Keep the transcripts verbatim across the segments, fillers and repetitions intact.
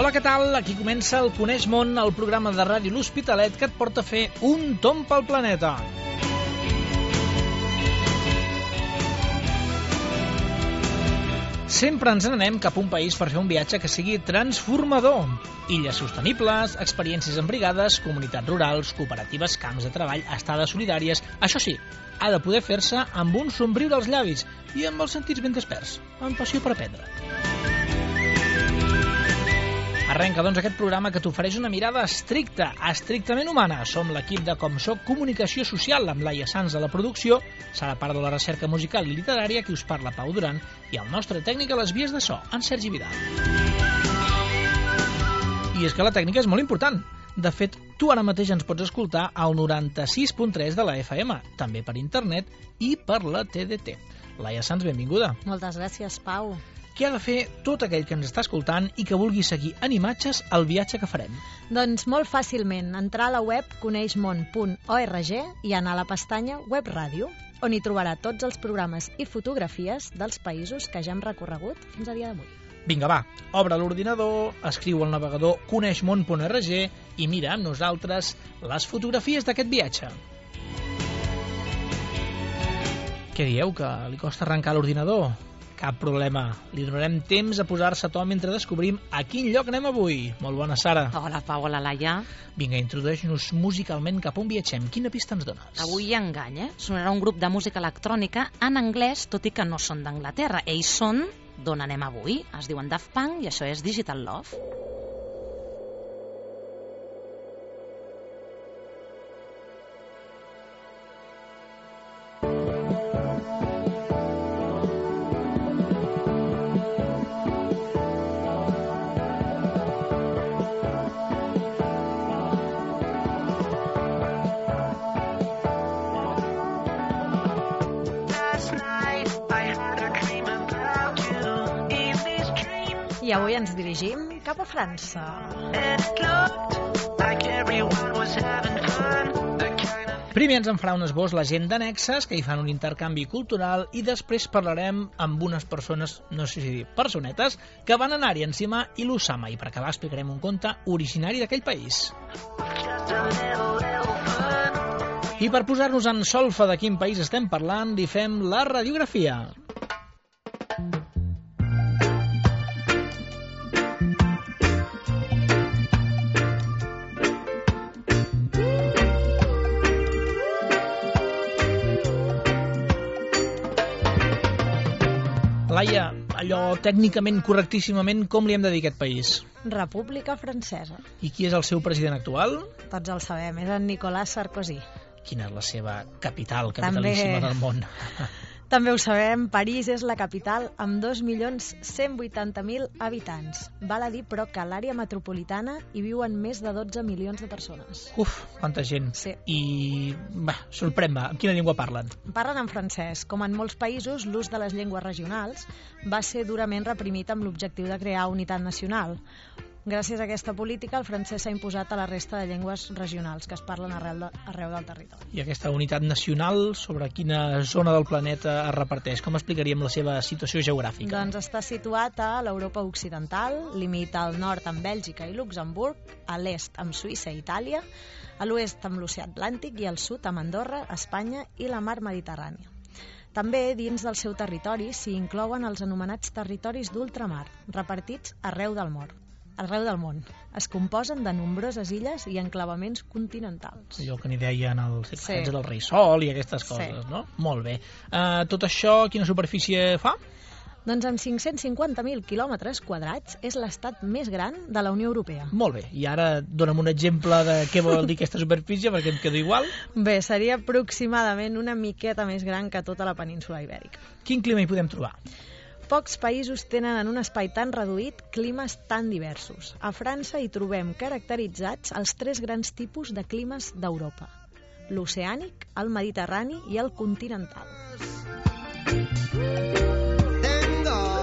Hola, què tal? Aquí comença el Coneix Món, el programa de ràdio L'Hospitalet que et porta a fer un tomb pel planeta. Sempre ens n'anem cap a un país per fer un viatge que sigui transformador. Illes sostenibles, experiències en brigades, comunitats rurals, cooperatives, camps de treball, estades solidàries... Això sí, ha de poder fer-se amb un somriure als llavis i amb els sentits ben desperts, amb passió per aprendre. Arrenca, doncs, aquest programa que t'ofereix una mirada estricta, estrictament humana. Som l'equip de Com Soc Comunicació Social, amb Laia Sanz a la producció, Sara Pardo a la recerca musical i literària, qui us parla Pau Duran, i el nostre tècnic a les vies de so, en Sergi Vidal. I és que la tècnica és molt important. De fet, tu ara mateix ens pots escoltar al noranta-sis punt tres de la F M, també per internet i per la T D T. Laia Sanz, benvinguda. Moltes gràcies, Pau. Què ha de fer tot aquell que ens està escoltant i que vulgui seguir en imatges el viatge que farem? Doncs molt fàcilment, entrar a la web coneixmon punt org i anar a la pestanya Web Ràdio, on hi trobarà tots els programes i fotografies dels països que ja hem recorregut fins a dia d'avui. Vinga, va, obre l'ordinador, escriu al navegador coneixmon punt org i mira amb nosaltres les fotografies d'aquest viatge. Què dieu, que li costa arrencar l'ordinador? Cap problema, li donarem temps a posar-se a to mentre descobrim a quin lloc anem avui. Molt bona, Sara. Hola, Pau, hola, Laia. Vinga, introdueix-nos musicalment cap on viatgem. Quina pista ens dones? Avui hi ha engany, eh? Sonarà un grup de música electrònica en anglès, tot i que no són d'Anglaterra. Ells són d'on anem avui. Es diuen Daft Punk i això és Digital Love. I avui ens dirigim cap a França. Primer ens en farà un esbós la gent d'Annexes, que hi fan un intercanvi cultural, i després parlarem amb unes persones, no sé si dir personetes, que van anar-hi encima i l'Usama, i per acabar explicarem un conte originari d'aquell país. I per posar-nos en solfa de quin país estem parlant, li fem la radiografia. Laia, allò tècnicament, correctíssimament, com li hem de dir a aquest país? República Francesa. I qui és el seu president actual? Tots el sabem, és en Nicolas Sarkozy. Quina és la seva capital, capitalíssima També... del món? També ho sabem, París és la capital amb dos milions cent vuitanta mil habitants. Val a dir, però, que a l'àrea metropolitana hi viuen més de dotze milions de persones. Uf, quanta gent. Sí. I, va, sorprèn-me, en quina llengua parlen? Parlen en francès. Com en molts països, l'ús de les llengües regionals va ser durament reprimit amb l'objectiu de crear unitat nacional. Gràcies a aquesta política, el francès s'ha imposat a la resta de llengües regionals que es parlen arreu, de, arreu del territori. I aquesta unitat nacional, sobre quina zona del planeta es reparteix? Com explicaríem la seva situació geogràfica? Doncs està situat a l'Europa occidental, limita al nord amb Bèlgica i Luxemburg, a l'est amb Suïssa i Itàlia, a l'oest amb l'oceà Atlàntic i al sud amb Andorra, Espanya i la mar Mediterrània. També dins del seu territori s'hi inclouen els anomenats territoris d'ultramar, repartits arreu del món. arreu del món. Es composen de nombroses illes i enclavaments continentals. Allò que n'hi deien els Sí. del rei Sol i aquestes coses, Sí. no? Molt bé. Uh, tot això, quina superfície fa? Doncs amb cinc-cents cinquanta mil quilòmetres quadrats és l'estat més gran de la Unió Europea. Molt bé. I ara dona'm un exemple de què vol dir aquesta superfície, perquè em quedo igual. Bé, seria aproximadament una miqueta més gran que tota la península ibèrica. Quin clima hi podem trobar? Pocs països tenen en un espai tan reduït climes tan diversos. A França hi trobem caracteritzats els tres grans tipus de climes d'Europa: l'oceànic, el mediterrani i el continental.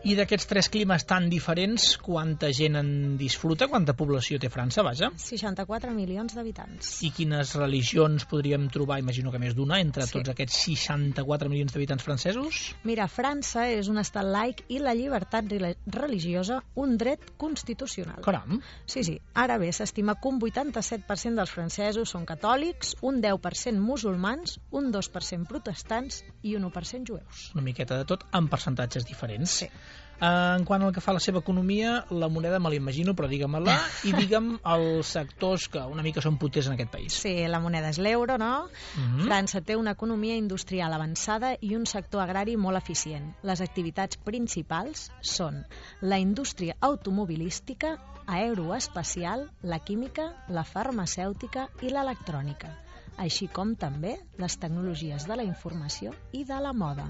I d'aquests tres climes tan diferents, quanta gent en disfruta, quanta població té França, vaja? seixanta-quatre milions d'habitants. I quines religions podríem trobar, imagino que més d'una, entre Sí. tots aquests seixanta-quatre milions d'habitants francesos? Mira, França és un estat laic i la llibertat rela- religiosa un dret constitucional. Caram, Sí, sí. Ara bé, s'estima que un vuitanta-set per cent dels francesos són catòlics, un deu per cent musulmans, un dos per cent protestants i un u per cent jueus. una miqueta de tot, amb percentatges diferents. Sí. En quant al que fa a la seva economia, la moneda me l'imagino, però digue-me-la, i digue'm els sectors que una mica són potents en aquest país. Sí, la moneda és l'euro, no? Mhm. França té una economia industrial avançada i un sector agrari molt eficient. Les activitats principals són la indústria automobilística, aeroespacial, la química, la farmacèutica i l'electrònica, així com també les tecnologies de la informació i de la moda.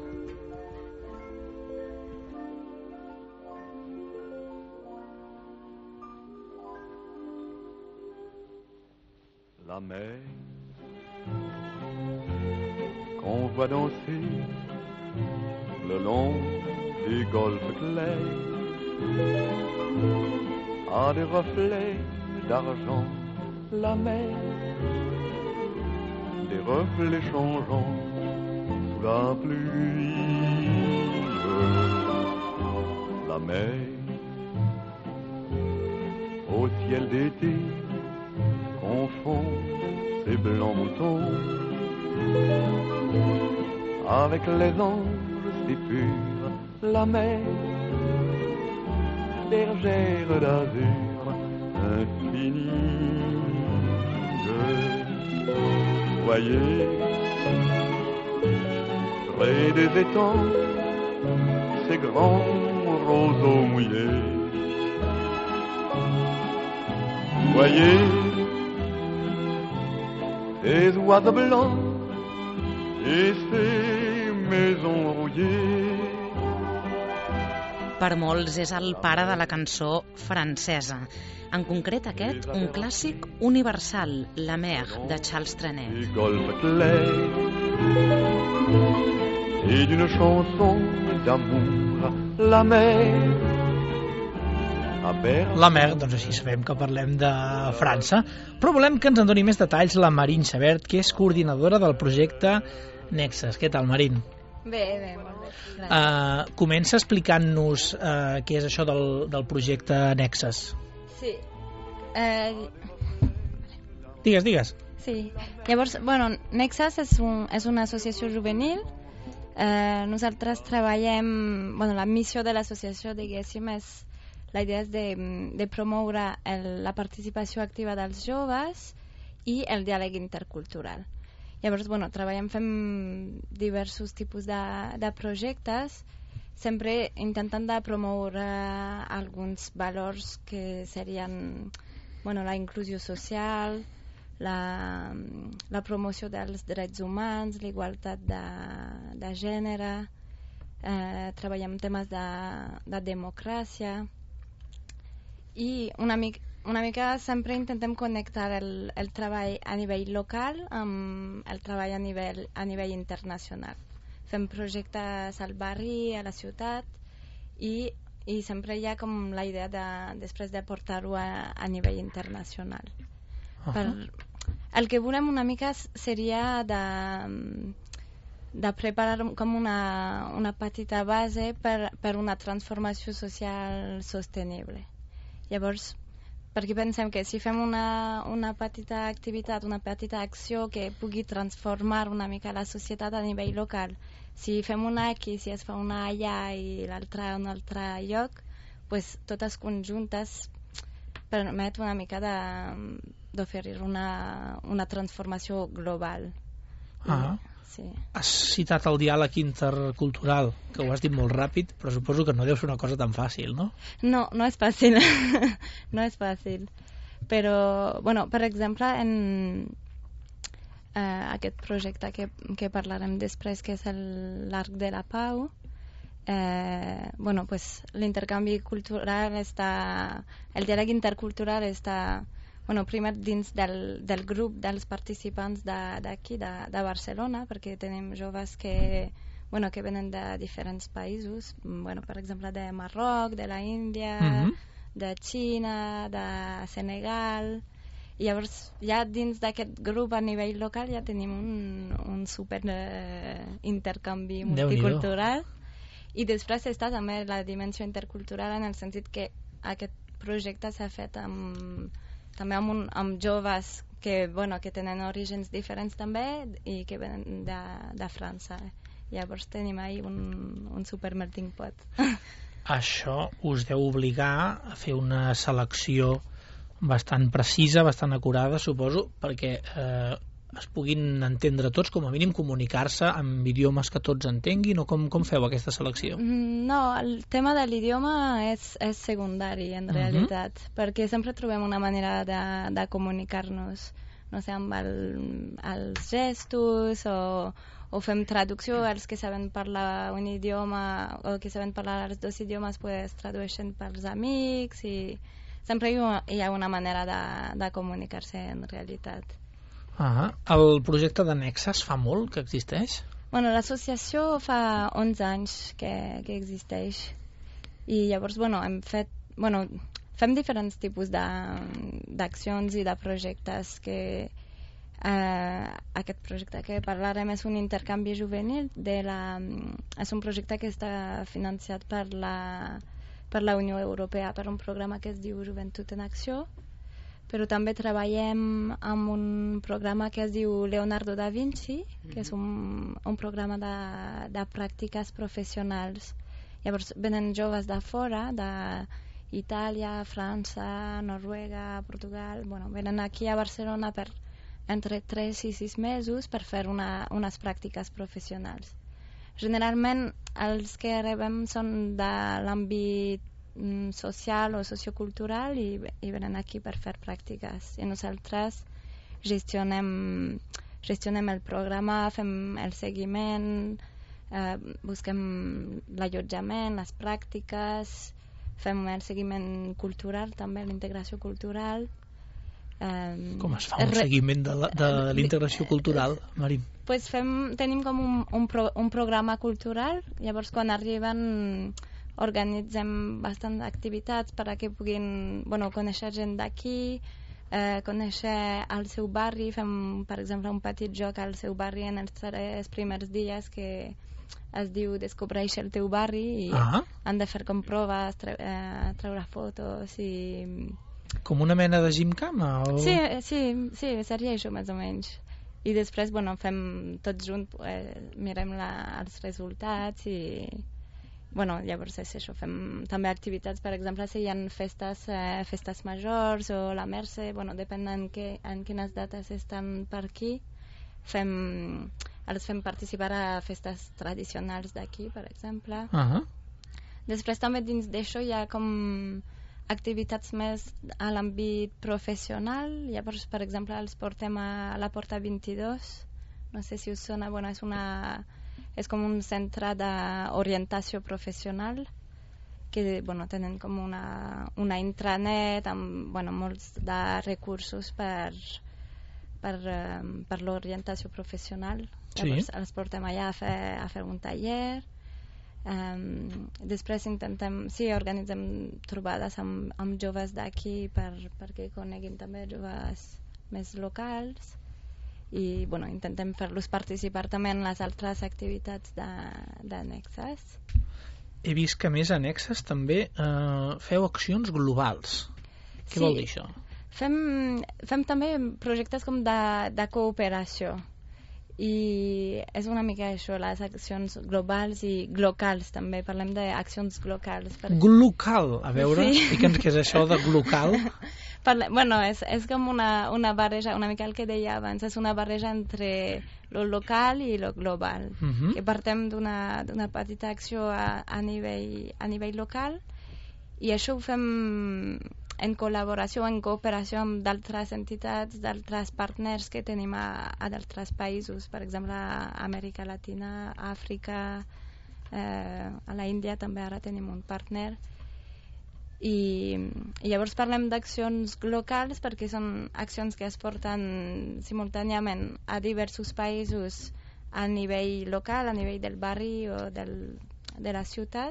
La mer qu'on voit danser le long des golfes clairs a des reflets d'argent. La mer, des reflets changeants sous la pluie. La mer au ciel d'été confond ses blancs moutons avec les anges si purs. La mer, bergère d'azur infinie. Je voyais près des étangs ces grands roseaux mouillés. Voyez ces oiseaux blancs et ces maisons rouillées. Per molts és el pare de la cançó francesa. En concret aquest, un clàssic universal, La Mer, de Charles Trenet. Des golfes clairs et d'une chanson d'amour. La mer. La Mer, doncs així sabem que parlem de França, però volem que ens en doni més detalls la Marín Xabert, que és coordinadora del projecte Nexes. Què tal, Marín? Bé, bé, molt bé. Uh, comença explicant-nos uh, què és això del, del projecte Nexes. Sí. Eh, Digues, digues. sí. Llavors, bueno, Nexes és, un, és una associació juvenil. Eh, nosaltres treballem... Bueno, la missió de l'associació, diguéssim, és... La idea és de, de promoure el, la participació activa dels joves i el diàleg intercultural. Llavors, bueno, treballem, fem diversos tipus de, de projectes, sempre intentant de promoure alguns valors que serien, bueno, la inclusió social, la, la promoció dels drets humans, l'igualtat de, de gènere, eh, treballem temes de, de democràcia i una mica Una mica sempre intentem connectar el, el treball a nivell local amb el treball a nivell, a nivell internacional. Fem projectes al barri, a la ciutat, i, i sempre hi ha com la idea de, després de portar-ho a, a nivell internacional. Uh-huh. Per, el que volem una mica seria de, de preparar com una, una petita base per, per una transformació social sostenible. Llavors, perquè pensem que si fem una, una petita activitat, una petita acció que pugui transformar una mica la societat a nivell local, si fem una aquí, si es fa una allà i l'altra a un altre lloc, pues, totes conjuntes permet una mica d'oferir una, una transformació global. Ah. I, sí. Has citat el diàleg intercultural, que ho has dit molt ràpid, però suposo que no deu ser una cosa tan fàcil, no? No, no és fàcil. No és fàcil. Però, bueno, per exemple, en eh, aquest projecte que, que parlarem després, que és l'Arc de la Pau, eh, bueno, pues, l'intercanvi cultural està... El diàleg intercultural està... Bueno, primer dins del, del grup dels participants d'aquí, de, de, de Barcelona, perquè tenim joves que bueno, que venen de diferents països, bueno, per exemple de Marroc, de la Índia, Mhm. de Xina, de Senegal. I llavors ja dins d'aquest grup a nivell local ja tenim un, un super eh, intercanvi Déu-n'hi-do. multicultural. I després està també la dimensió intercultural en el sentit que aquest projecte s'ha fet amb, també amb, un, amb joves que, bueno, que tenen orígens diferents també i que venen de, de França. Llavors tenim ahí un, un super melting pot. Això us deu obligar a fer una selecció bastant precisa, bastant acurada, suposo, perquè eh, es puguin entendre tots, com a mínim comunicar-se amb idiomes que tots entenguin, o com, com feu aquesta selecció? Mm, No, el tema de l'idioma és, és secundari, en Mhm. realitat, perquè sempre trobem una manera de, de comunicar-nos, no sé, amb el, els gestos, o, o fem traducció, els que saben parlar un idioma, o que saben parlar els dos idiomes, pues tradueixen pels amics, i sempre hi ha, hi ha una manera de, de comunicar-se en realitat. Ah, el projecte de Nexas fa molt que existeix? Bueno, l'associació fa onze anys que, que existeix i llavors, bueno, hem fet, bueno, fem diferents tipus de- d'accions i de projectes que eh, aquest projecte que parlarem és un intercanvi juvenil de la, és un projecte que està financiat per la, per la Unió Europea per un programa que es diu Joventut en Acció, però també treballem amb un programa que es diu Leonardo da Vinci, que és un, un programa de, de pràctiques professionals. Llavors venen joves de fora, d'Itàlia, França, Noruega, Portugal, bueno, venen aquí a Barcelona per entre tres i sis mesos per fer una, unes pràctiques professionals. Generalment els que rebem són de l'àmbit mm, social o sociocultural i, i venen aquí per fer pràctiques. I nosaltres gestionem, gestionem el programa, fem el seguiment, eh, busquem l'allotjament, les pràctiques, fem el seguiment cultural també, l'integració cultural. Eh, Com es fa un re- seguiment de la- de l'integració cultural, Marín? pues fem, tenim com un, un, pro, un programa cultural, llavors quan arriben organitzem bastant activitats per a que puguin, bueno, conèixer gent d'aquí, eh, conèixer el seu barri, fem per exemple un petit joc al seu barri en els tres primers dies que es diu Descobreix el teu barri i Ah, han de fer com proves, tre eh, treure fotos i... com una mena de gimcana? O... Sí, sí, sí, seria això més o menys. I després, bueno, fem tots junts, eh, mirem la, els resultats i, bueno, llavors és això, fem també activitats, per exemple, si hi ha festes, eh, festes majors o la Mercè, bueno, depèn en, que, en quines dates estan per aquí, fem, els fem participar a festes tradicionals d'aquí, per exemple. Ah, Després també dins d'això hi ha com activitats més a l'àmbit professional. Llavors, per exemple, els portem a la Porta vint-i-dos. No sé si us sona, bueno, és, una, és com un centre d'orientació professional que, bueno, tenen com una, una intranet amb, bueno, molts de recursos per, per, um, per l'orientació professional. Sí. Llavors els portem allà a fer, a fer un taller. Um, després intentem, sí, organitzem trobades amb, amb joves d'aquí per, perquè coneguin també joves més locals i, bueno, intentem fer-los participar també en les altres activitats de, de Nexas. he vist que a més a Nexas també eh, feu accions globals. Què Sí. vol dir això? Fem, fem també projectes com de, de cooperació i és una mica això, les accions globals i locals també, parlem d'accions locals. Per... Glocal, a veure, Sí. digue'ns què és això de glocal. Parle... Bueno, és, és com una, una barreja, una mica el que deia abans, és una barreja entre lo local i lo global, Uh -huh. que partem d'una d'una petita acció a, a, nivell, a nivell local i això ho fem en col·laboració, en cooperació amb d'altres entitats, d'altres partners que tenim a, a d'altres països, per exemple a Amèrica Latina, a Àfrica, eh, a la Índia també ara tenim un partner. I, i llavors parlem d'accions locals perquè són accions que es porten simultàniament a diversos països a nivell local, a nivell del barri o del, de la ciutat,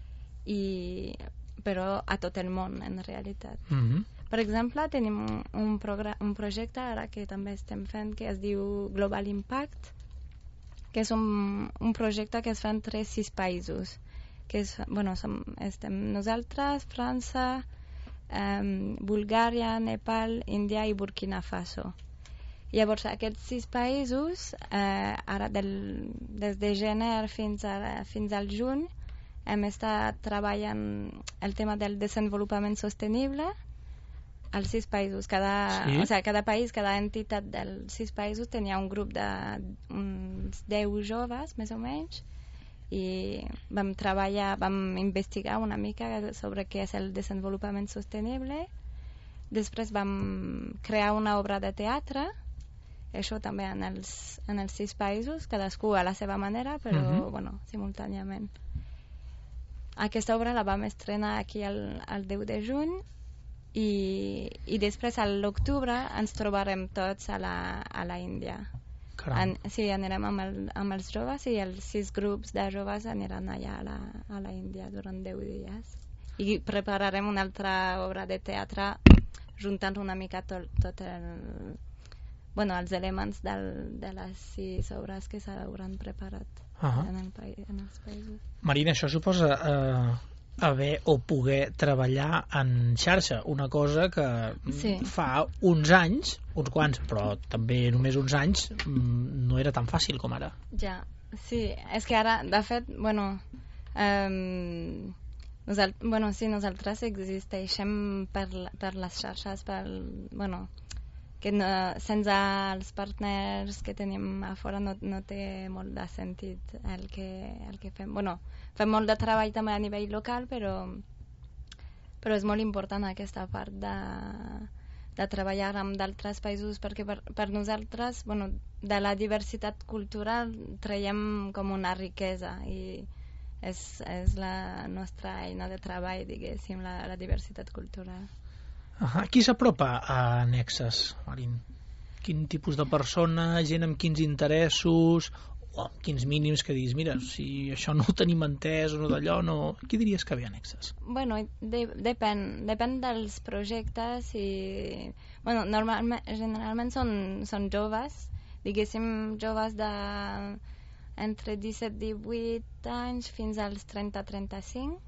i, però a tot el món, en realitat. Mm-hmm. Per exemple, tenim un, un, un projecte ara que també estem fent que es diu Global Impact, que és un, un projecte que es fa entre sis països, que és, bueno, som, estem nosaltres, França, um, Bulgària, Nepal, Índia i Burkina Faso. Llavors, aquests sis països, eh, ara del, des de gener fins, a, fins al juny, hem estat treballant el tema del desenvolupament sostenible als sis països. Cada, sí. o sigui, cada país, cada entitat dels sis països tenia un grup d'uns deu joves, més o menys, i vam treballar, vam investigar una mica sobre què és el desenvolupament sostenible. Després vam crear una obra de teatre, això també en els, en els sis països, cadascú a la seva manera, però uh-huh. bueno, simultàniament. Aquesta obra la vam estrenar aquí el, el deu de juny i, i després a l'octubre ens trobarem tots a la, a la Índia. An, sí, anirem amb, el, amb els joves i els sis grups de joves aniran allà a la, a la Índia durant deu dies. I prepararem una altra obra de teatre juntant una mica tot, tot el... bueno, els elements del, de les sis obres que s'hauran preparat uh-huh. en, el país, en els països. Marina, això suposa eh, haver o poder treballar en xarxa, una cosa que sí. fa uns anys, uns quants, però també només uns anys, no era tan fàcil com ara. Ja, sí, és que ara, de fet, bueno, eh, nosal bueno sí, nosaltres existeixem per, per les xarxes, per, bueno, que no, sense els partners que tenim a fora no, no té molt de sentit el que, el que fem. Bueno, fem molt de treball també a nivell local, però, però és molt important aquesta part de, de treballar amb d'altres països, perquè per, per nosaltres, bueno, de la diversitat cultural traiem com una riquesa i és, és la nostra eina de treball, diguéssim, la, la diversitat cultural. Uh-huh. Qui s'apropa a Nexes, Marín? Quin tipus de persona, gent amb quins interessos, o amb quins mínims que diguis, mira, si això no ho tenim entès o no d'allò, no... Qui diries que ve a Nexes? Bueno, de, depèn, depèn dels projectes i... Bueno, normalment, generalment són, són joves, diguéssim, joves de entre disset i divuit anys fins als trenta a trenta-cinc.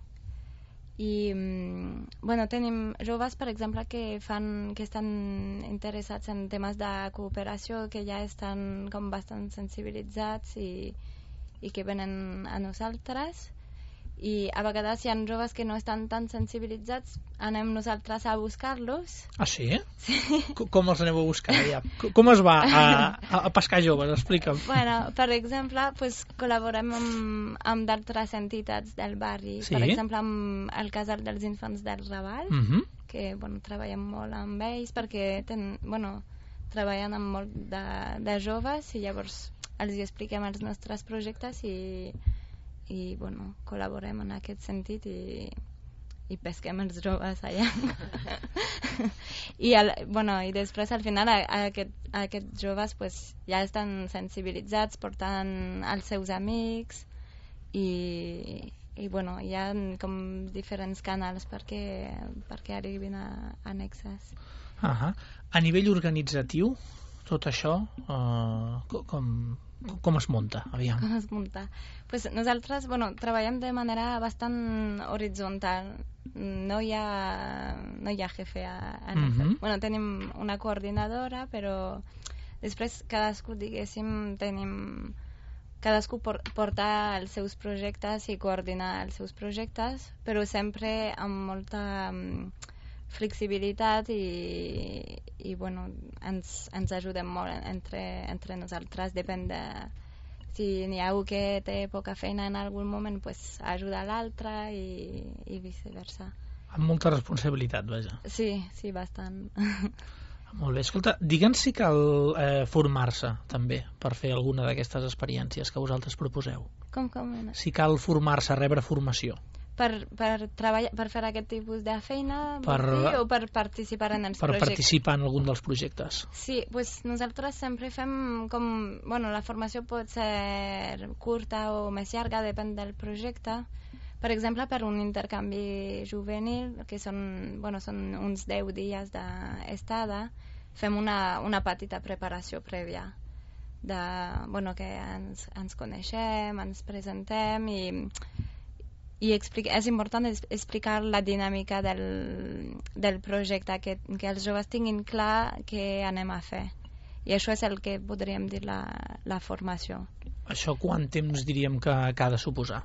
I bueno, tenim joves, per exemple, que fan que estan interessats en temes de cooperació, que ja estan com bastant sensibilitzats i, i que venen a nosaltres, i a vegades hi ha joves que no estan tan sensibilitzats, anem nosaltres a buscar-los. Ah, sí? Sí. Com els aneu a buscar? Ja? Com es va a, a pescar joves? Explica'm. Bueno, per exemple, pues, col·laborem amb, amb d'altres entitats del barri. Sí? Per exemple, amb el Casal dels Infants del Raval, uh-huh. que bueno, treballem molt amb ells perquè ten, bueno, treballen amb molt de, de joves i llavors els expliquem els nostres projectes i i bueno, col·laborem en aquest sentit i, i pesquem els joves allà. I, el, bueno, i després al final a, a, aquest, a aquests joves pues, ja estan sensibilitzats, portant els seus amics i, i bueno, hi ha com diferents canals perquè, perquè arribin a, a Nexes. Uh-huh. A nivell organitzatiu, tot això uh, com, com es munta? Aviam. Com es munta? Pues nosaltres bueno, treballem de manera bastant horitzontal. No hi ha, no hi ha jefe a, a uh-huh. Bueno, tenim una coordinadora, però després cadascú, diguéssim, tenim... Cadascú por, porta els seus projectes i coordina els seus projectes, però sempre amb molta um, flexibilitat i, i bueno, ens, ens ajudem molt entre, entre nosaltres. Depèn de... Si n'hi ha algú que té poca feina en algun moment, pues ajuda l'altre i, i viceversa. Amb molta responsabilitat, vaja. Sí, sí, bastant. Molt bé, escolta, digue'ns si cal eh, formar-se també per fer alguna d'aquestes experiències que vosaltres proposeu. Com, com? Si cal formar-se, rebre formació. per, per, treballar, per fer aquest tipus de feina Per- dir, o per participar en els Per projectes? participar en algun dels projectes. Sí, pues nosaltres sempre fem com... Bueno, la formació pot ser curta o més llarga, depèn del projecte. Per exemple, per un intercanvi juvenil, que són, bueno, són uns deu dies d'estada, fem una, una petita preparació prèvia. De, bueno, que ens, ens coneixem, ens presentem i... i explica, és important explicar la dinàmica del, del projecte, que, que els joves tinguin clar què anem a fer. I això és el que podríem dir la, la formació. Això quant temps diríem que, que ha de suposar?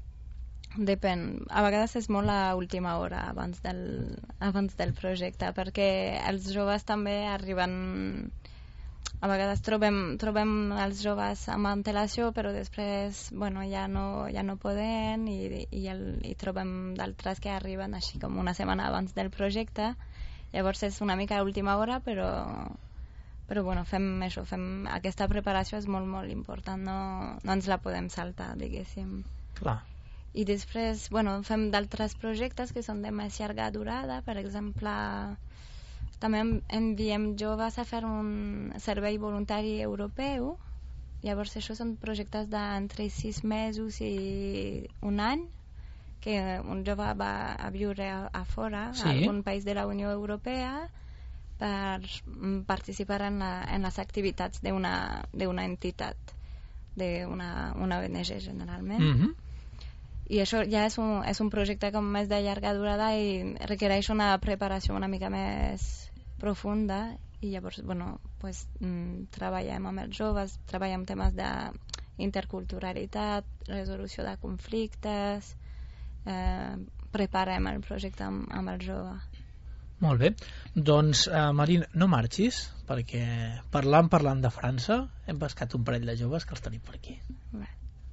Depèn. A vegades és molt a última hora abans del, abans del projecte, perquè els joves també arriben... A vegades trobem, trobem els joves amb antelació, però després bueno, ja, no, ja no poden i, i, el, i trobem d'altres que arriben així com una setmana abans del projecte. Llavors és una mica a última hora, però, però bueno, fem això, fem, aquesta preparació és molt, molt important, no, no ens la podem saltar, diguéssim. Clar. I després bueno, fem d'altres projectes que són de més llarga durada, per exemple... També enviem joves a fer un servei voluntari europeu. Llavors això són projectes d'entre sis mesos i un any, que un jove va a viure a, a fora, sí. a algun país de la Unió Europea, per participar en, la, en les activitats d'una d'una entitat, d'una una O N G generalment. Mm-hmm. I això ja és un, és un projecte com més de llarga durada i requereix una preparació una mica més profunda i llavors, bueno, pues, mm, treballem amb els joves, treballem temes d'interculturalitat, resolució de conflictes, eh, preparem el projecte amb, amb el jove. Molt bé. Doncs, eh, Marina, no marxis, perquè parlant, parlant de França, hem pescat un parell de joves que els tenim per aquí. Bé.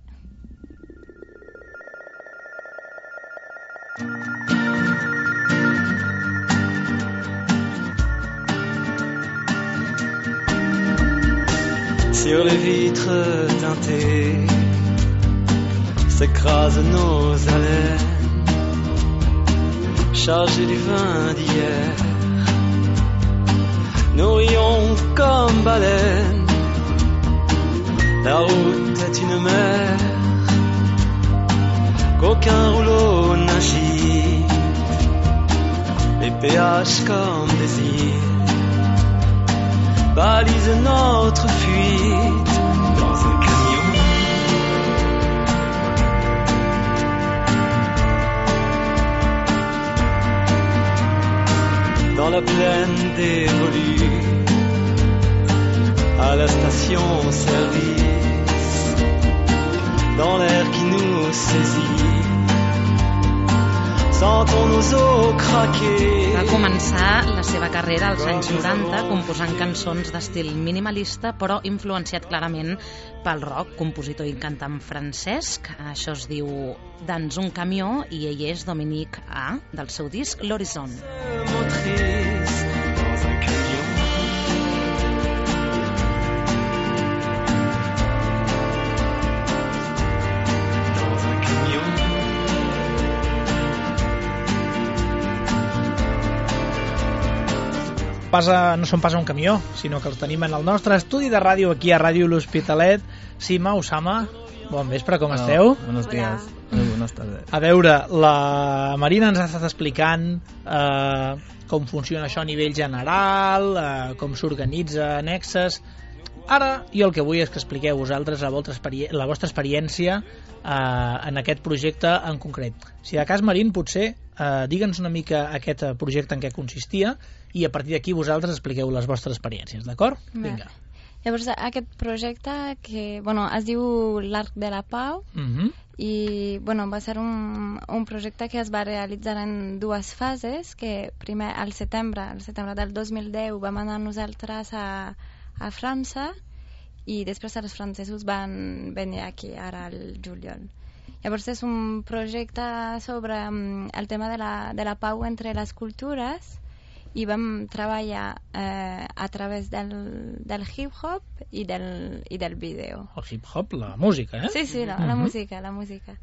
Sur les vitres teintées s'écrasent nos haleines, chargées du vin d'hier. Nous rions comme baleines, la route est une mer qu'aucun rouleau n'agite, les péages comme des îles balise notre fuite dans un camion. Dans la plaine dévolue, à la station-service, dans l'air qui nous saisit, sentons nos os craquer. Va començar la seva carrera als anys noranta composant cançons d'estil minimalista però influenciat clarament pel rock, compositor i cantant Francesc. Això es diu Dans un camió i ell és Dominique A, del seu disc L'Horizon. Motrice dans un camion. Dans un camion. Passa, no som pas a un camió, sinó que els tenim en el nostre estudi de ràdio aquí a Ràdio L'Hospitalet. Sima, Usama, bon vespre, com esteu? Buenos días. Muy buenas tardes. A veure, la Marina ens ha estat explicant eh, com funciona això a nivell general, eh, com s'organitza Nexes. Ara jo el que vull és que expliqueu vosaltres la vostra, experi la vostra experiència eh, en aquest projecte en concret. Si de cas, Marín, potser eh, digue'ns una mica aquest projecte en què consistia i a partir d'aquí vosaltres expliqueu les vostres experiències, d'acord? Vinga. Llavors, aquest projecte que bueno, es diu l'Arc de la Pau, Mm-hmm. i bueno, va ser un, un projecte que es va realitzar en dues fases, que primer al setembre, al setembre del dos mil deu vam anar nosaltres a, a França i després els francesos van venir aquí ara al juliol. Llavors és un projecte sobre um, el tema de la, de la pau entre les cultures i vam treballar eh, a través del, del hip-hop i del, i del vídeo. El hip-hop, la música, eh? Sí, sí, la, la Mhm. música, la música.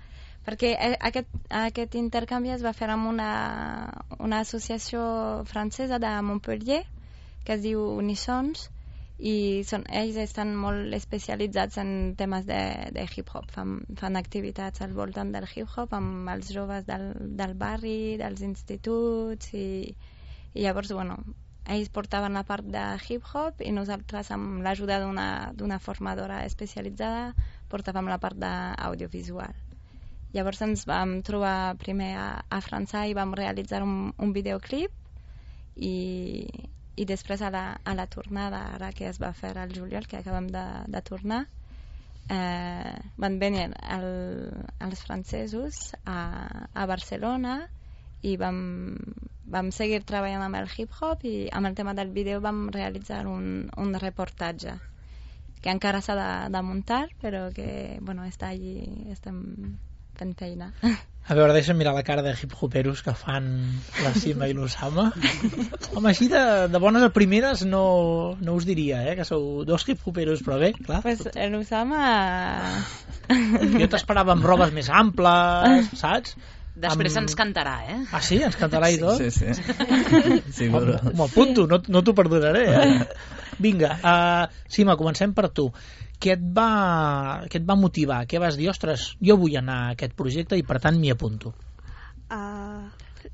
perquè aquest, aquest intercanvi es va fer amb una, una associació francesa de Montpellier que es diu Unisons, i són, ells estan molt especialitzats en temes de, de hip-hop, fan, fan activitats al voltant del hip-hop amb els joves del, del barri, dels instituts, i, i llavors, bueno, ells portaven la part de hip-hop i nosaltres, amb l'ajuda d'una, d'una formadora especialitzada, portàvem la part d'audiovisual. Llavors ens vam trobar primer a, a França i vam realitzar un, un videoclip, i, i després a la, a la tornada, ara que es va fer al juliol, que acabem de, de tornar, eh, van venir el, els francesos a, a Barcelona i vam, vam seguir treballant amb el hip-hop, i amb el tema del vídeo vam realitzar un, un reportatge que encara s'ha de, de muntar, però que, bueno, està allí, estem fent feina. A veure, deixa'm mirar la cara de hip-hoperos que fan la Sima i l'Osama. Home, així de, de bones a primeres no, no us diria, eh, que sou dos hip-hoperos, però bé, clar. Pues l'Osama... Jo t'esperava amb robes més amples, saps? Després amb... ens cantarà, eh? Ah, sí? Ens cantarà i tot? Sí, sí, sí. Seguro. M'ho apunto, no, no t'ho perdonaré, eh? Vinga, uh, Sima, comencem per tu. Què et, va, què et va motivar? Què vas dir? Ostres, jo vull anar a aquest projecte i per tant m'hi apunto. Uh,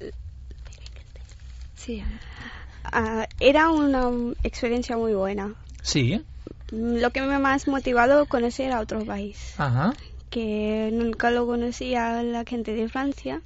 sí. Uh, era una experiencia muy buena. Sí. Lo que me más motivado conocer a otro país. Ajá. Que nunca lo conocía a la gente de Francia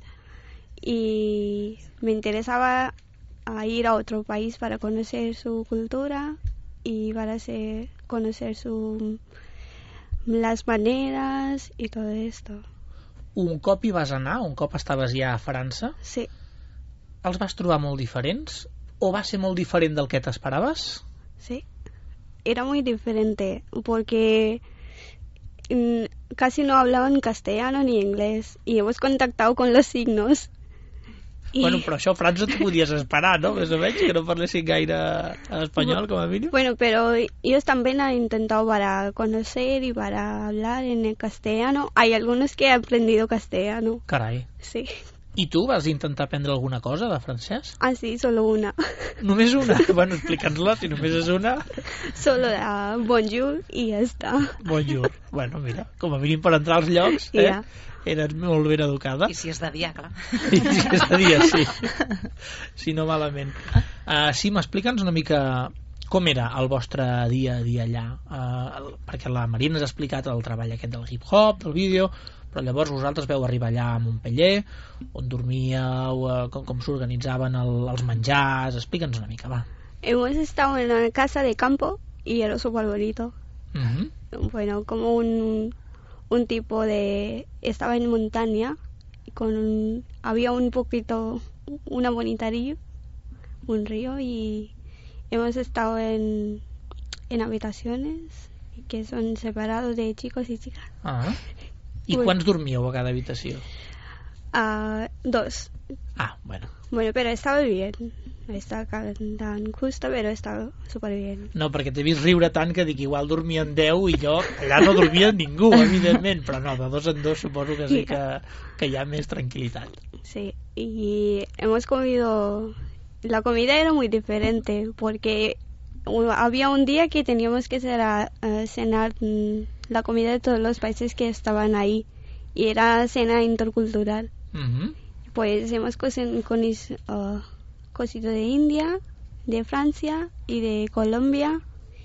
y me interesaba a ir a otro país para conocer su cultura y para hacer, conocer su, las maneras y todo esto. Un cop hi vas anar? Un cop estaves ja a França? Sí. Els vas trobar molt diferents? O va ser molt diferent del que t'esperaves? Sí. Era muy diferente porque mm, casi no hablaban castellano ni inglés y hemos contactado con los signos. I... Bueno, però això a França t'ho podies esperar, ¿no? Més o menys, que no parlessin gaire espanyol, com a mínim. Bueno, pero ellos también han intentado para conocer y para hablar en el castellano. Hay algunos que han aprendido castellano. Carai. Sí. I tu vas intentar aprendre alguna cosa de francès? Ah, sí, solo una. Només una? Bueno, explica'ns-la, si només és una. Solo la bonjour i ja està. Bonjour. Bueno, mira, com a mínim per entrar als llocs, eh? Ja. Eres molt ben educada. I si és de dia, clar. I si és de dia, sí. Si no, malament. Uh, sí, m'explica'ns una mica com era el vostre dia a dia allà. Uh, perquè la Marina ens ha explicat el treball aquest del hip-hop, del vídeo, però llavors vosaltres veu arribar allà a Montpellier, on dormíeu, uh, com, com s'organitzaven el, els menjars. Explica'ns una mica, va. Hemos estado en una casa de campo y era súper bonito. Uh-huh. Bueno, como un... un tipo de... estaba en montaña con un, había un poquito, una bonita río, un río, y hemos estado en, en habitaciones que son separados de chicos y chicas. Ah. I Bueno. quants dormíeu a cada habitació? Uh, dos. Ah, bueno. Bueno, pero estaba bien. Está tan justo, pero estaba súper bien. No, perquè t'he vist riure tant que dic, igual dormien deu i jo allà no dormia ningú, evidentment, però no, de dos en dos suposo que sí que, que hi ha més tranquil·litat. Sí, y hemos comido... La comida era muy diferente porque u- había un día que teníamos que ser a- a cenar mm, la comida de todos los países que estaban ahí y era cena intercultural. Uh-huh. Pues hemos cocin- conis- uh, cocido de India, de Francia y de Colombia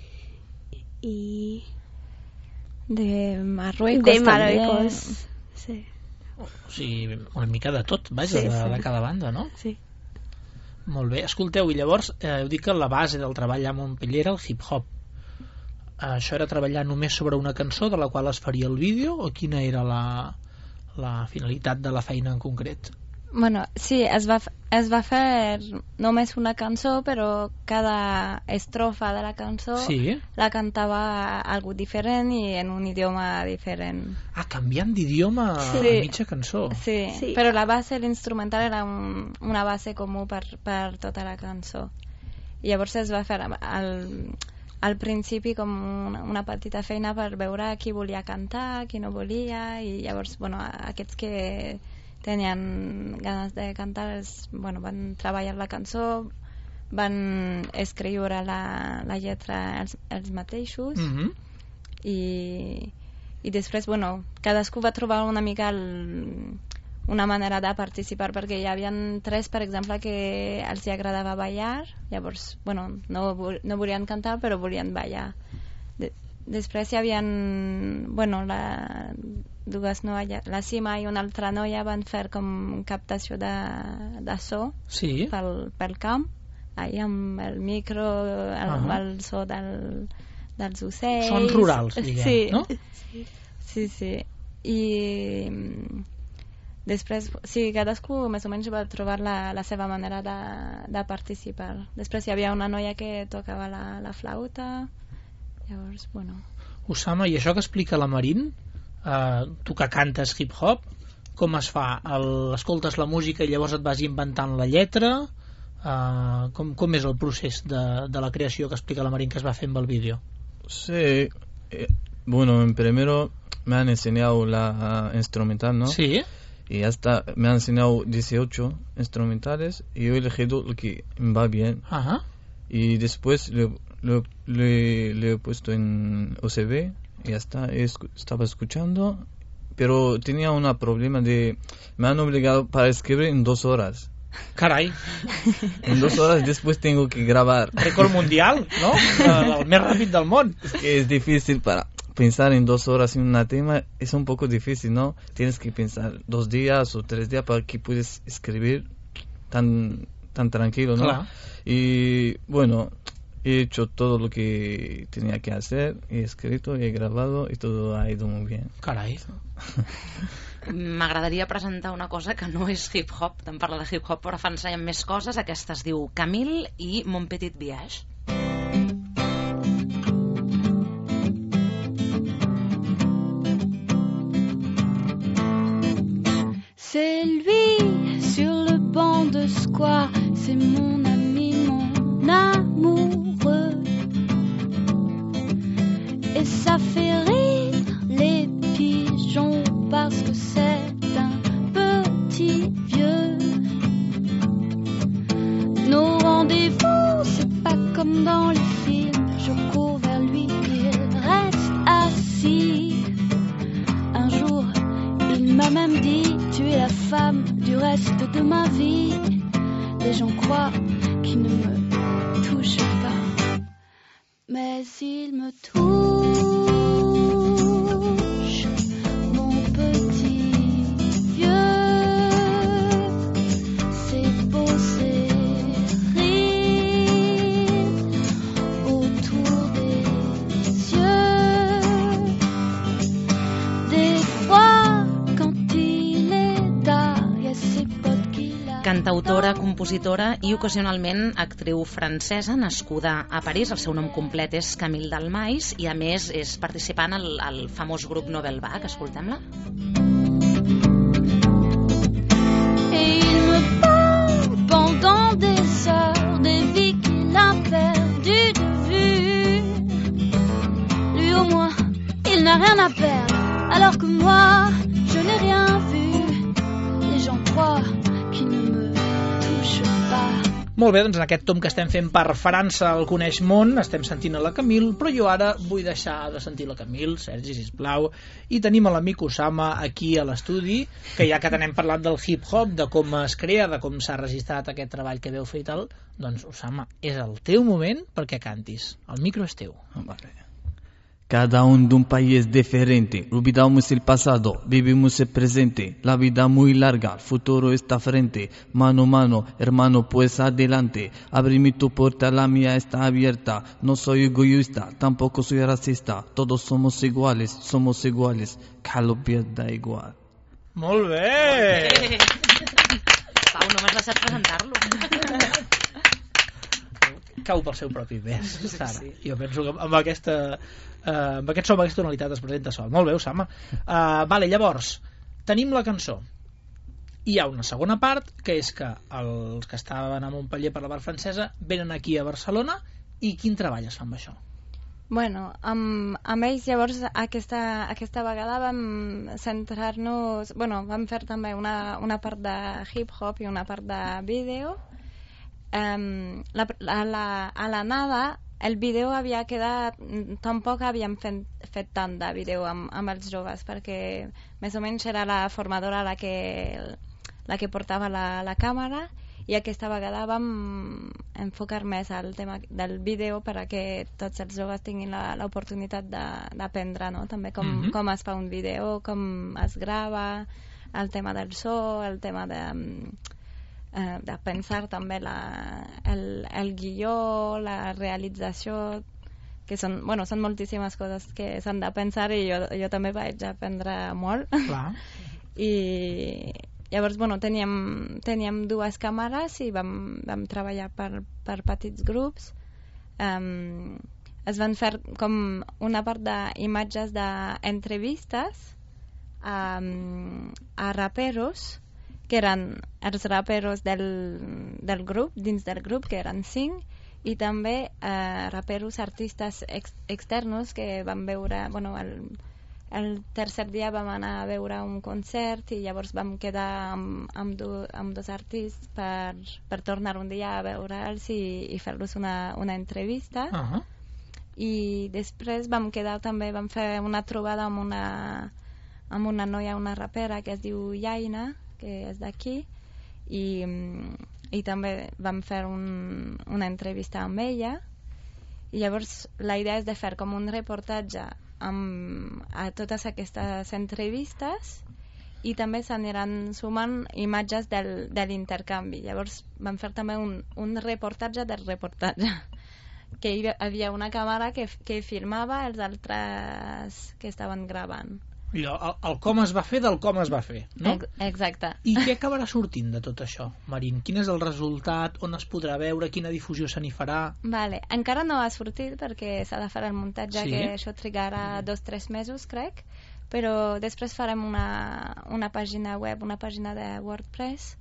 y De Marruecos. de també. Marruecos. Sí, O sigui, una mica de tot, vaja, Sí, de, sí. de cada banda, no? sí. Molt bé. Escolteu, i llavors eh, heu dit que la base del treball a Montpellier era el hip-hop. Eh, això era treballar només sobre una cançó de la qual es faria el vídeo, o quina era la, la finalitat de la feina en concret? Bueno, sí, es va, f- es va fer només una cançó, però cada estrofa de la cançó Sí? la cantava algú diferent i en un idioma diferent. Ah, canviant d'idioma a Sí. mitja cançó. Sí, Sí. però la base, l'instrumental era un, una base comú per, per tota la cançó. I llavors es va fer el, al principi com una, una petita feina per veure qui volia cantar, qui no volia, i llavors, bueno, aquests que tenien ganes de cantar es, bueno, van treballar la cançó, van escriure la, la lletra els, els mateixos, mm-hmm. i, i després, bueno, cadascú va trobar una mica el, una manera de participar, perquè hi havia tres, per exemple, que els hi agradava ballar, llavors, bueno, no, no volien cantar, però volien ballar. De, després hi havia, bueno, la, dues noies, la Sima i una altra noia van fer com captació de, de so sí. pel, pel camp, ahí amb el micro, el, uh-huh. el so del, dels ocells. Són rurals, diguem, sí. no? Sí, sí. I després, sí, cadascú més o menys va trobar la, la seva manera de, de participar. Després hi havia una noia que tocava la, la flauta, llavors, bueno... Usama, i això que explica la Marín, eh, tu que cantes hip-hop, com es fa? El, escoltes la música i llavors et vas inventant la lletra? Eh, com, com és el procés de, de la creació que explica la Marín que es va fer amb el vídeo? Sí, eh, bueno, primero me han enseñado la uh, instrumental, ¿no? Sí. Y hasta me han enseñado dieciocho instrumentales y yo he elegido lo que me va bien. Ajá. Y después le, le, le, le he puesto en O C V y ya está. Escu- estaba escuchando, pero tenía un problema de... Me han obligado para escribir en dos horas. Carai. En dos horas después tengo que grabar. Récord mundial, ¿no? El, el més ràpid del món. Es que es difícil para... Pensar en dos horas en un tema es un poco difícil, ¿no? Tienes que pensar dos días o tres días para que puedas escribir tan, tan tranquilo, ¿no? Claro. Y bueno, he hecho todo lo que tenía que hacer, he escrito, he grabado y todo ha ido muy bien. Carai. M'agradaria presentar una cosa que no és hip-hop, te'n parla de hip-hop, però fa ensenyar més coses. Aquesta es diu Camille i Mon Petit Viage. C'est lui sur le banc de square, c'est mon ami, mon amoureux. Et ça fait rire les pigeons parce que c'est un petit vieux. Nos rendez-vous, c'est pas comme dans les films. Je cours vers lui, il reste assis. Un jour, il m'a même dit: tu es la femme du reste de ma vie. Les gens croient qu'il ne me touche pas, mais il me touche, mon petit vieux. C'est beau, c'est rire autour des yeux. Des fois, quand il est tard, il y a ses potes qui la... Cantautora, compositora i ocasionalment actriu francesa, nascuda a París. El seu nom complet és Camille Dalmais i a més és participant al, al famós grup Nouvelle Vague. Escoltem-la. Et il me parle pendant des heures des vies qu'il a perdues de vue. Lui au moins, il n'a rien à perdre, alors que moi, je n'ai rien vu. Les gens croient qu'il ne me touche pas. Molt bé, doncs en aquest tom que estem fent per França el Coneix Món, estem sentint a la Camille, però jo ara vull deixar de sentir la Camille, Sergi, sisplau, i tenim a l'amic Usama aquí a l'estudi, que ja que t'anem parlant del hip-hop, de com es crea, de com s'ha registrat aquest treball que veu fer i tal, doncs Usama, és el teu moment perquè cantis. El micro és teu. Vale. Cada uno de un país diferente, olvidamos el pasado, vivimos el presente, la vida muy larga, el futuro está frente, mano a mano, hermano pues adelante, abrime tu puerta, la mía está abierta, no soy egoísta, tampoco soy racista, todos somos iguales, somos iguales, que lo pierda igual. Molt bé! Pau, no m'has deixat presentar-lo. Cau pel seu propi pes, Sara. Sí. Jo penso que amb aquesta uh, amb aquest so, amb aquesta tonalitat es presenta sol. Molt bé, Usama. Uh, vale, llavors, tenim la cançó. Hi ha una segona part, que és que els que estaven a Montpellier per la part francesa venen aquí a Barcelona, i quin treball es fa amb això? Bueno, amb, amb ells llavors aquesta, aquesta vegada vam centrar-nos... Bueno, vam fer també una, una part de hip-hop i una part de vídeo. Um, la, a, la, a la nada el vídeo havia quedat... Tampoc havíem fet, fet tant de vídeo amb, amb els joves perquè més o menys era la formadora la que, la que portava la, la càmera i aquesta vegada vam enfocar més al tema del vídeo perquè tots els joves tinguin l'oportunitat d'aprendre, no? També com, mm-hmm. com es fa un vídeo, com es grava, el tema del so, el tema de, eh, de pensar també la, el, el guió, la realització, que són, bueno, són moltíssimes coses que s'han de pensar i jo, jo també vaig aprendre molt. Clar. I llavors, bueno, teníem, teníem dues càmeres i vam, vam treballar per, per petits grups. Um, es van fer com una part d'imatges d'entrevistes um, a raperos, que eren els raperos del, del grup, dins del grup, que eren cinc, i també uh, raperos artistes ex, externos que van veure, bueno, el El tercer dia vam anar a veure un concert i llavors vam quedar amb, amb, do, amb dos artistes per, per tornar un dia a veure'ls i, i fer-los una, una entrevista. Uh-huh. I després vam quedar també, vam fer una trobada amb una, amb una noia, una rapera que es diu Yaina, que és d'aquí, i, i també vam fer un, una entrevista amb ella. I llavors la idea és de fer com un reportatge amb a totes aquestes entrevistes i també s'aniran sumant imatges del, de l'intercanvi. Llavors vam fer també un, un reportatge del reportatge, que hi havia una càmera que, que filmava els altres que estaven gravant. El, el com es va fer del com es va fer, no? Exacte. I què acabarà sortint de tot això, Marín? Quin és el resultat? On es podrà veure? Quina difusió se n'hi farà? Vale. Encara no ha sortit perquè s'ha de fer el muntatge, sí? Que això trigarà dos o tres mesos, crec, però després farem una, una pàgina web, una pàgina de WordPress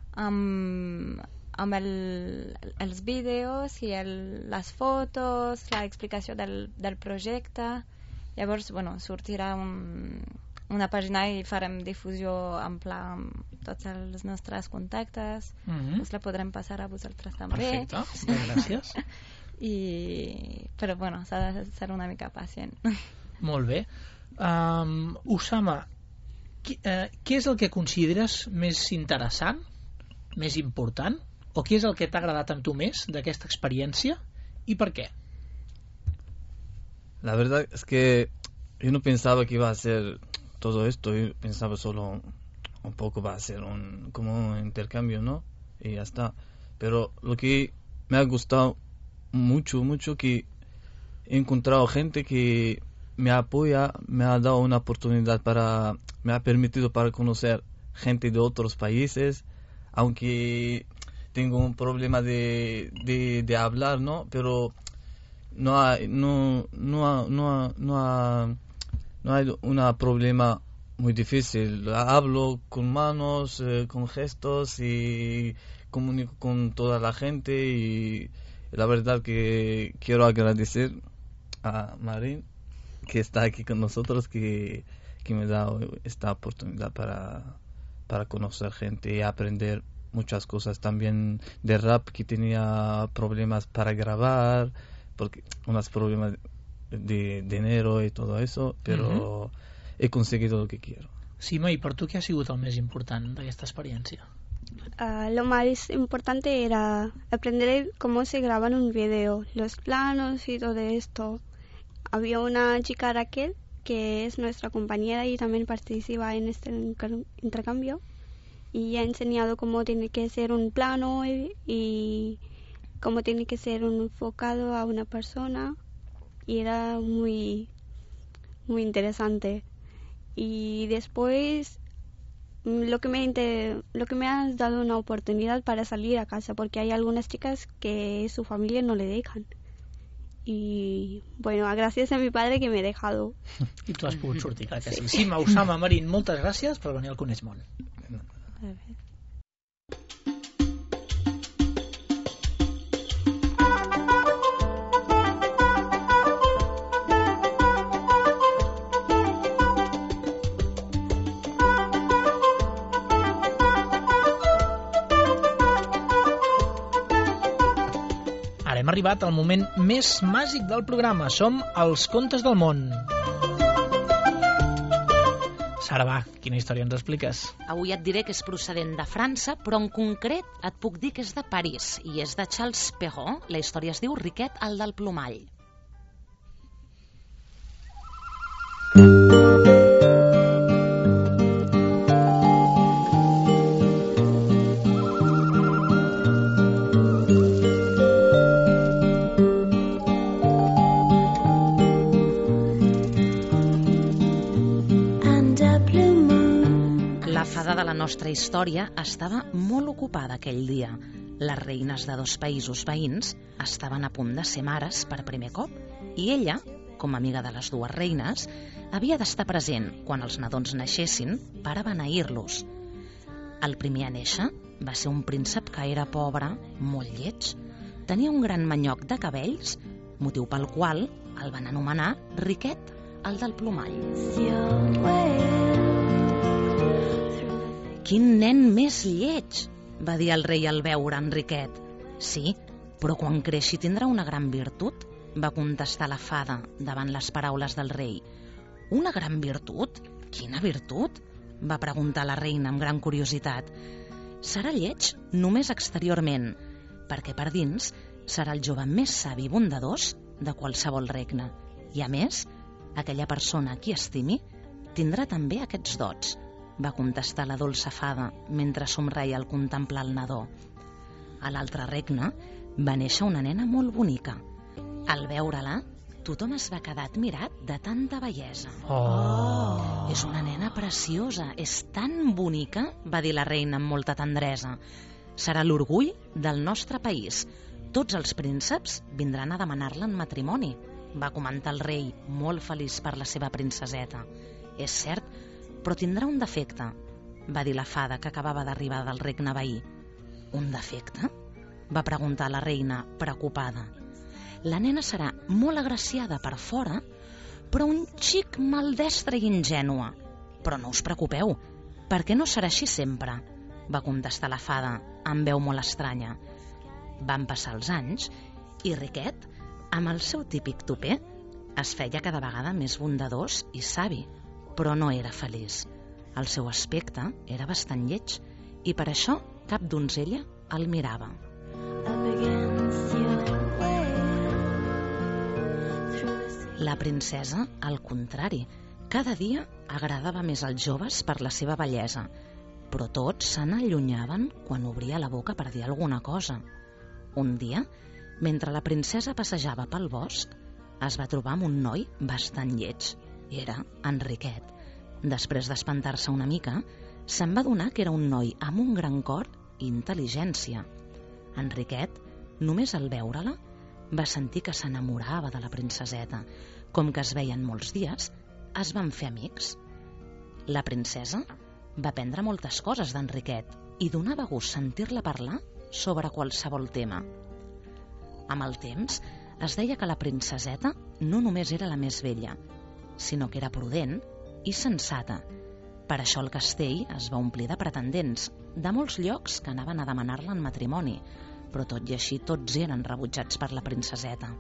amb, amb el, els vídeos i el, les fotos, l'explicació del, del projecte. Llavors, bueno, sortirà un, una pàgina i farem difusió ampla amb tots els nostres contactes. Mm-hmm. Us la podrem passar a vosaltres també. Perfecte, molt gràcies. I, però, bueno, s'ha de ser una mica pacient. Molt bé. Um, Usama, qui, uh, què és el que consideres més interessant, més important, o què és el que t'ha agradat amb tu més d'aquesta experiència i per què? La verdad es que yo no pensaba que iba a hacer todo esto, yo pensaba solo un poco va a ser un, como un intercambio, ¿no? Y ya está. Pero lo que me ha gustado mucho, mucho, que he encontrado gente que me apoya, me ha dado una oportunidad para, me ha permitido para conocer gente de otros países, aunque tengo un problema de, de, de hablar, ¿no? Pero no hay, no, no, ha, no, ha, no, ha, no hay un problema muy difícil. Hablo con manos, eh, con gestos y comunico con toda la gente y la verdad que quiero agradecer a Marín que está aquí con nosotros, que, que me da esta oportunidad para, para conocer gente y aprender muchas cosas también de rap, que tenía problemas para grabar, porque unos problemas de dinero y todo eso, pero uh-huh. he conseguido lo que quiero. Sima, ¿y per tu què ha sigut el més important d'aquesta experiència? Uh, lo más importante era aprender cómo se graba un video, los planos y todo esto. Había una chica, Raquel, que es nuestra compañera y también participa en este intercambio, y ha enseñado cómo tiene que ser un plano y, y cómo tiene que ser un enfocado a una persona, y era muy, muy interesante. Y después lo que me inter... lo que me ha dado una oportunidad para salir a casa, porque hay algunas chicas que su familia no le dejan. Y bueno, gracias a mi padre que me ha dejado. I tu has pogut sortir, clar que sí. Sí. Sima, Usama, Marín, moltes gràcies per venir al Coneix Món. arribat al moment més màgic del programa. Som els Contes del Món. Sara, va, quina història ens expliques? Avui et diré que és procedent de França, però en concret et puc dir que és de París i és de Charles Perrault. La història es diu Riquet, el del plomall. De la nostra història estava molt ocupada aquell dia. Les reines de dos països veïns estaven a punt de ser mares per primer cop i ella, com a amiga de les dues reines, havia d'estar present quan els nadons naixessin per a beneir-los. El primer a néixer va ser un príncep que era pobre, molt lleig. Tenia un gran manyoc de cabells, motiu pel qual el van anomenar Riquet, el del plomall. «Quin nen més lleig!», va dir el rei al veure Enriquet. «Sí, però quan creixi tindrà una gran virtut», va contestar la fada davant les paraules del rei. «Una gran virtut? Quina virtut?», va preguntar la reina amb gran curiositat. «Serà lleig només exteriorment, perquè per dins serà el jove més savi i bondadós de qualsevol regne. I a més, aquella persona a qui estimi tindrà també aquests dots», va contestar la dolça fada mentre somreia al contemplar el nadó. A l'altre regne va néixer una nena molt bonica. Al veure-la, tothom es va quedar admirat de tanta bellesa. Oh. «És una nena preciosa, és tan bonica», va dir la reina amb molta tendresa. «Serà l'orgull del nostre país. Tots els prínceps vindran a demanar-la en matrimoni», va comentar el rei, molt feliç per la seva princeseta. «És cert, però tindrà un defecte», va dir la fada que acabava d'arribar del regne veí. «Un defecte?», va preguntar la reina, preocupada. «La nena serà molt agraciada per fora, però un xic maldestra i ingènua. Però no us preocupeu, perquè no serà així sempre», va contestar la fada amb veu molt estranya. Van passar els anys i Riquet, amb el seu típic tupè, es feia cada vegada més bondadós i savi, però no era feliç. El seu aspecte era bastant lleig i per això cap donzella el mirava. La princesa, al contrari, cada dia agradava més als joves per la seva bellesa, però tots se n'allunyaven quan obria la boca per dir alguna cosa. Un dia, mentre la princesa passejava pel bosc, es va trobar amb un noi bastant lleig. Era Enriquet. Després d'espantar-se una mica, se'n va adonar que era un noi amb un gran cor i intel·ligència. Enriquet, només al veure-la, va sentir que s'enamorava de la princeseta. Com que es veien molts dies, es van fer amics. La princesa va aprendre moltes coses d'Enriquet i donava gust sentir-la parlar sobre qualsevol tema. Amb el temps, es deia que la princeseta no només era la més bella, sinó que era prudent i sensata. Per això el castell es va omplir de pretendents, de molts llocs que anaven a demanar-la en matrimoni, però tot i així tots eren rebutjats per la princeseta.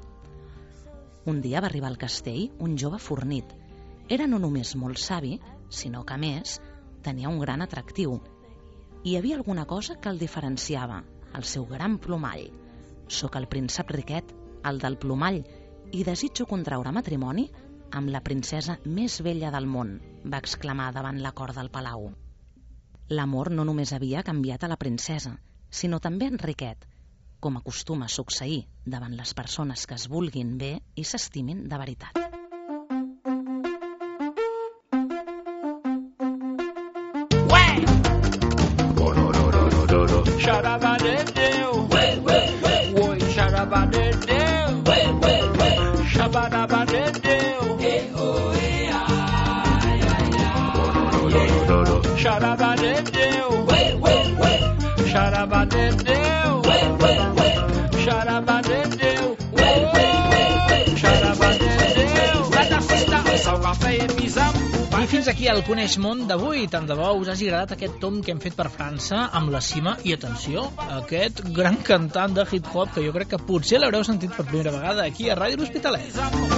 Un dia va arribar al castell un jove fornit. Era no només molt savi, sinó que a més tenia un gran atractiu. Hi havia alguna cosa que el diferenciava, el seu gran plomall. «Soc el príncep Riquet, el del plomall, i desitjo contraure matrimoni amb la princesa més vella del món», va exclamar davant la cort del palau. L'amor no només havia canviat a la princesa, sinó també a Enriquet, com acostuma a succeir davant les persones que es vulguin bé i s'estimin de veritat. I fins aquí el Coneix Món d'avui. Tant de bo us hagi agradat aquest tom que hem fet per França amb la Cima i, atenció, aquest gran cantant de hip-hop que jo crec que potser l'haureu sentit per primera vegada aquí a Ràdio L'Hospitalet.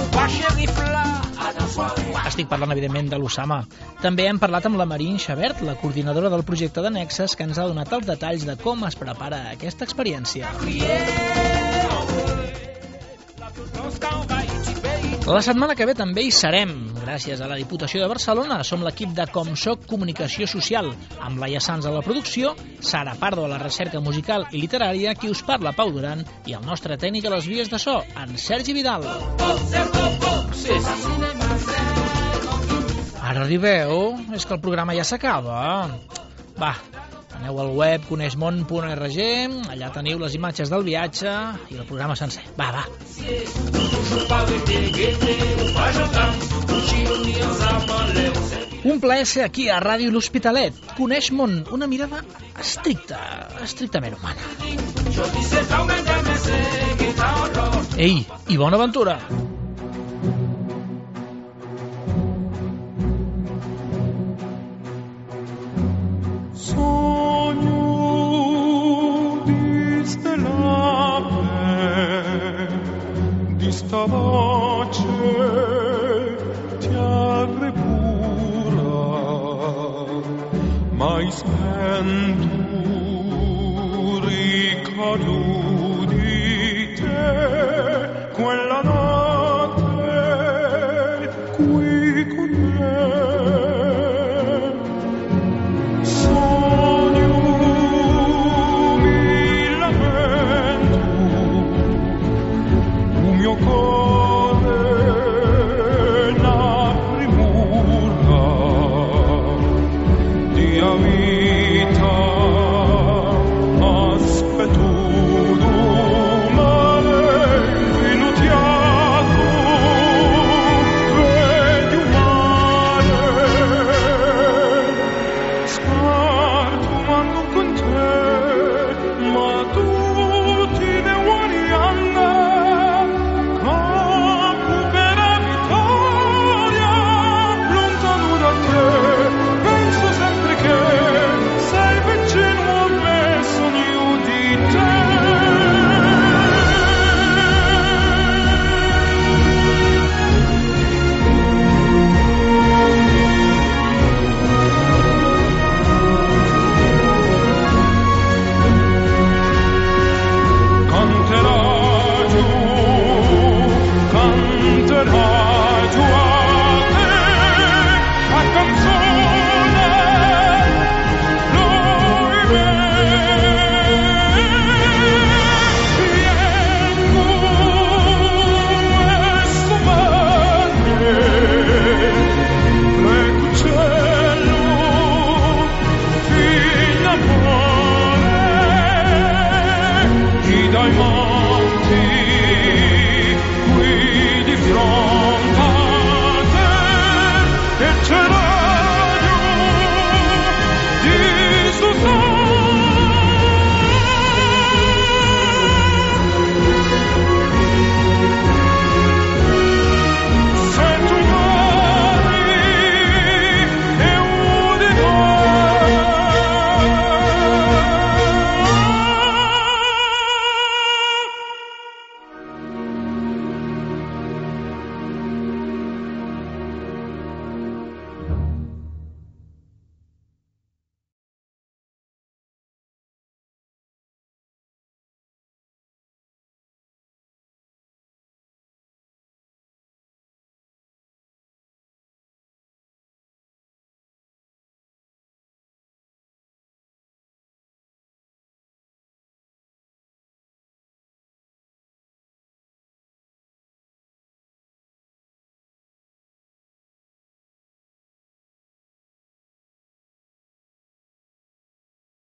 Estic parlant, evidentment, de l'Osama. També hem parlat amb la Marín Xabert, la coordinadora del projecte de Nexes, que ens ha donat els detalls de com es prepara aquesta experiència. La setmana que ve també hi serem. Gràcies a la Diputació de Barcelona som l'equip de Com Soc Comunicació Social, amb Laia Sanz a la producció, Sara Pardo a la recerca musical i literària, qui us parla, Pau Duran, i el nostre tècnic a les vies de so, en Sergi Vidal. Ara arribeu? És que el programa ja s'acaba. Va, aneu al web coneixmon punt org, allà teniu les imatges del viatge i el programa sencer. Va, va. Un plaer ser aquí a Ràdio L'Hospitalet. Coneix Món, una mirada estricta, estrictament humana. Ei, i bona aventura! Questa voce ti apre pura, mai spento ricordo di te, quella notte qui